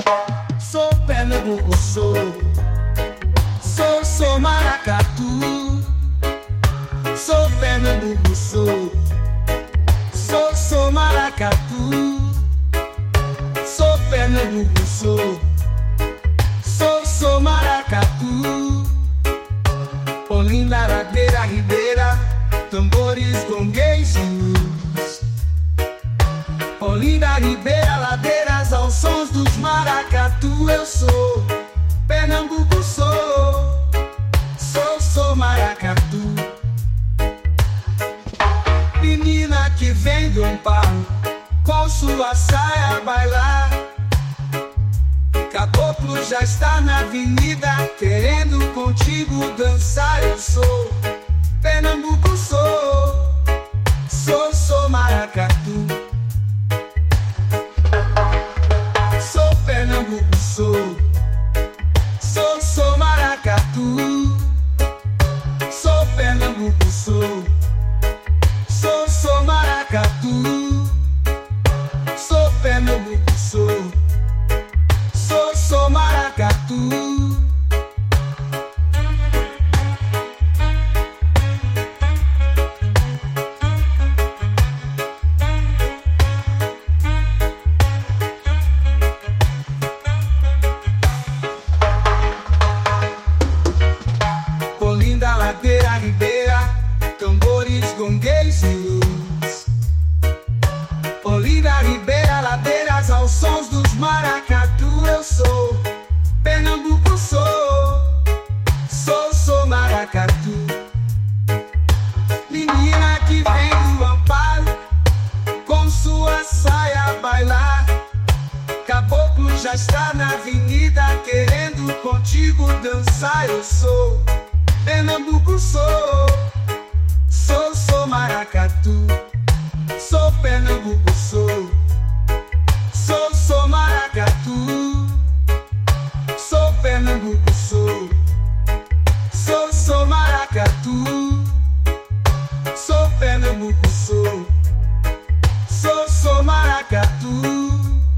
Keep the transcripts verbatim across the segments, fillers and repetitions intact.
Sou Pernambuco, sou. Sou, sou maracatu. Sou Pernambuco, sou. Sou, sou maracatu. Sou Pernambuco, sou. Sou, sou maracatu. Olinda, ladeira, ribeira, tambores, gongueis e luz. Olinda, ribeira, ladeiras, aos sons dos maracatu. Eu sou Pernambuco, sou. Sou, sou maracatu. Menina que vem do amparo, com sua saia a bailar. Caboclo já está na avenida, querendo contigo dançar. Eu sou Pernambuco, sou. Sou, sou maracatu. Sou Pernambuco, sou. Sou, sou maracatu. Sou Pernambuco, sou. Sou, sou maracatu. Sou Pernambuco, sou. Sou, sou maracatu. Olinda, ladeira, ribeira, tambores, gongueis e luz. Olinda, ribeira, ladeiras, aos sons dos maracatu. Eu sou Pernambuco, sou. Sou, sou maracatu. Menina que vem do amparo, com sua saia a bailar. Caboclo já está na avenida, querendo contigo dançar. Eu sou Pernambuco, sou. Sou, sou maracatu. Sou Pernambuco, sou. Sou, sou maracatu. Sou Pernambuco, sou. Sou, sou maracatu. Sou Pernambuco, sou. Sou, sou maracatu.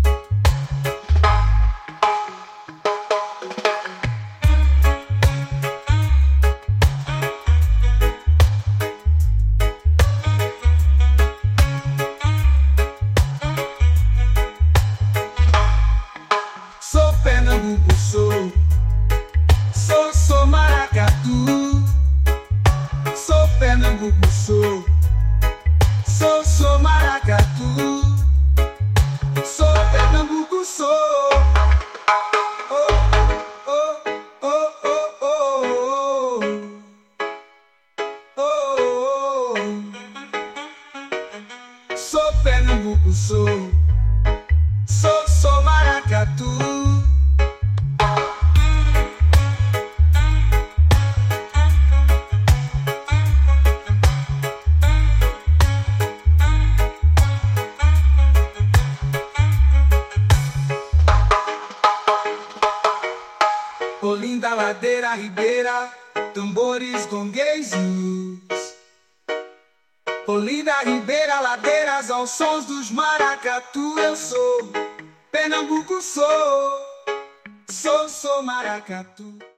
Sou Pernambuco, sou. Sou, sou maracatu. Sou Pernambuco, sou. Sou, sou maracatu. Sou Pernambuco, sou. Oh, oh, oh, oh, oh, oh, oh. Sou Pernambuco, sou. Sou, sou maracatu. Olinda, ladeira, ribeira, tambores, gongueis e luz. Olinda, ribeira, ladeiras, aos sons dos maracatu. Eu sou Pernambuco, sou. Sou, sou maracatu.